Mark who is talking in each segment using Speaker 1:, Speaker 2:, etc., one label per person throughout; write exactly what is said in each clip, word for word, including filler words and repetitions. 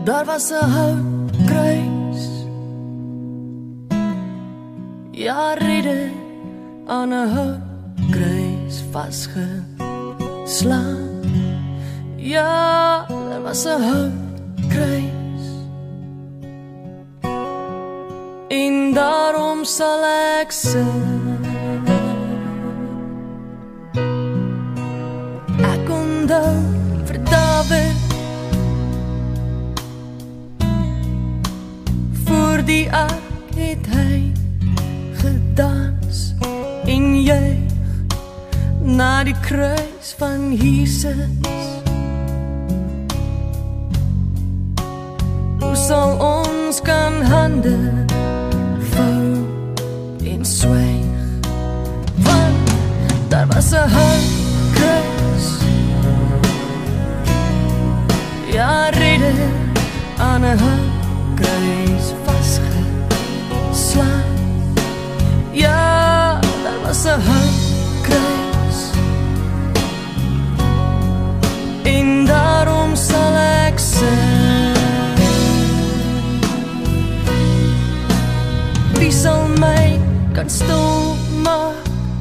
Speaker 1: Daar was 'n houtkruis, ja, ridder aan 'n houtkruis vasgeslaan. Ja, daar was 'n houtkruis, en daarom sal ek sing. Ek onthou vir Dawid, voor die ark het hy gedans en juig na die kruis van Jesus. Hoe sal ons kan hande vou en swyg, want daar was 'n houtkruis, ja, ridder aan 'n houtkruis vasgeslaan. Ja, daar was 'n houtkruis, en daarom sal ek sing. Wie sal my kan stil maak?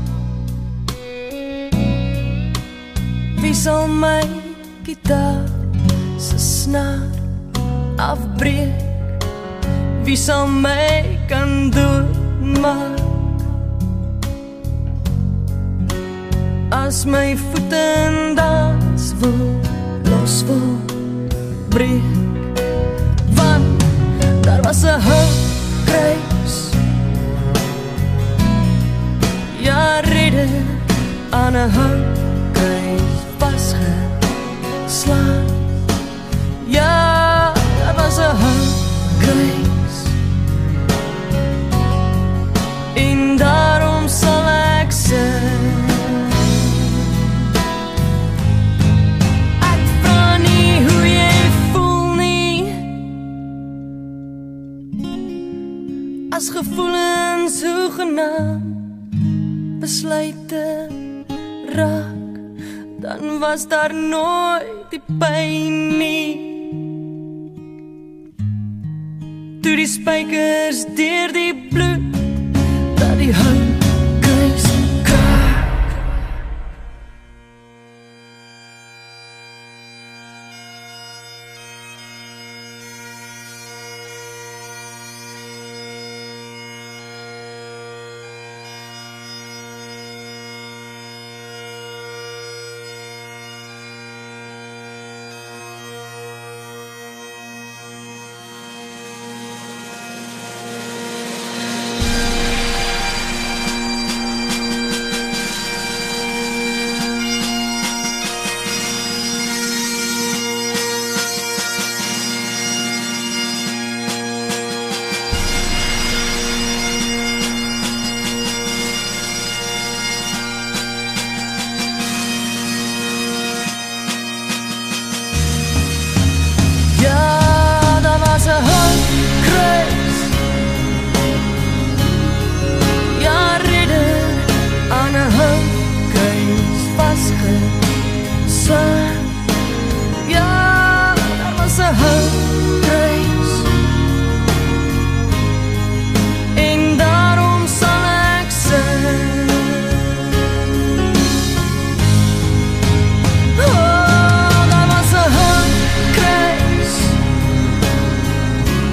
Speaker 1: Wie sal my gitaar se snaar afbreek? Wie sal my kan doodmaak? As my voete dans wil, los wil breek, want daar was 'n houtkruis, ja, ridder aan 'n houtkruis vasgeslaan. Ja, daar was 'n houtkruis, en daarom sal ek sing. Ek vra nie hoe jy voel nie, as gevoelens hoegenaamd besluite raak, dan was daar nooit die pyn nie. Toe die spykers deur die bloed, dat die houtkruis kraak.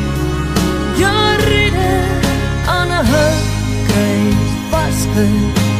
Speaker 2: Vasgeslaan.